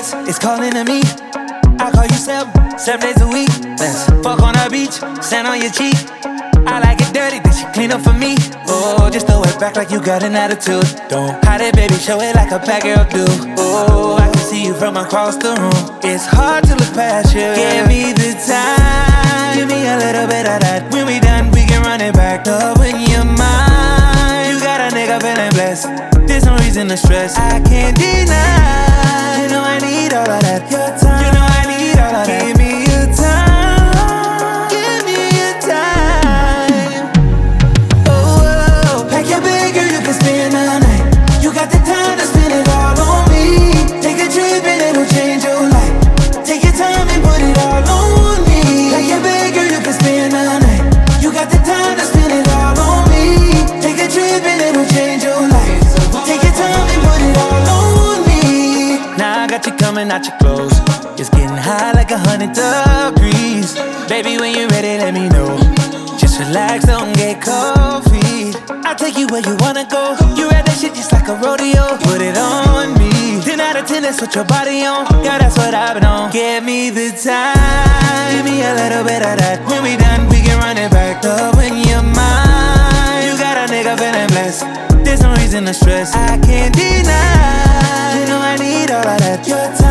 beats, it's calling to me. I call you 7 days a week. Let's fuck on the beach, sand on your cheek. I like it dirty, then she clean up for me. Oh, just throw it back like you got an attitude. Don't hide it, baby, show it like a bad girl do. Oh, I can see you from across the room. It's hard to look past you. Give me the time, give me a little bit of that. When we done, we can run it back. Love when you're mine, you got a nigga feeling blessed. There's no reason to stress, I can't deny. You know I need all of that. Your time, you know I need all of that. Give me your time, give me your time. Oh, pack your bag, girl, you can spend the night. You got the time to spend it all on me. Take a trip and it'll change your life. Take your time and put it all on me. Pack your bag, girl, you can spend the night. You got the time to spend it all on me. Take a trip and it'll change your life. Take your time and put it all on me. Now I got you coming out your clothes. It's getting high like 100 degrees. Baby, when you're ready, let me know. Just relax, don't get cold feet. I'll take you where you wanna go. You ride that shit just like a rodeo. Put it on me. 10 out of 10, that's what your body on. Yeah, that's what I've been on. Give me the time, give me a little bit of that. When we done, we can run it back. Love when you're mine, you got a nigga feeling blessed. There's no reason to stress, I can't deny. You know I need all of that. Your time,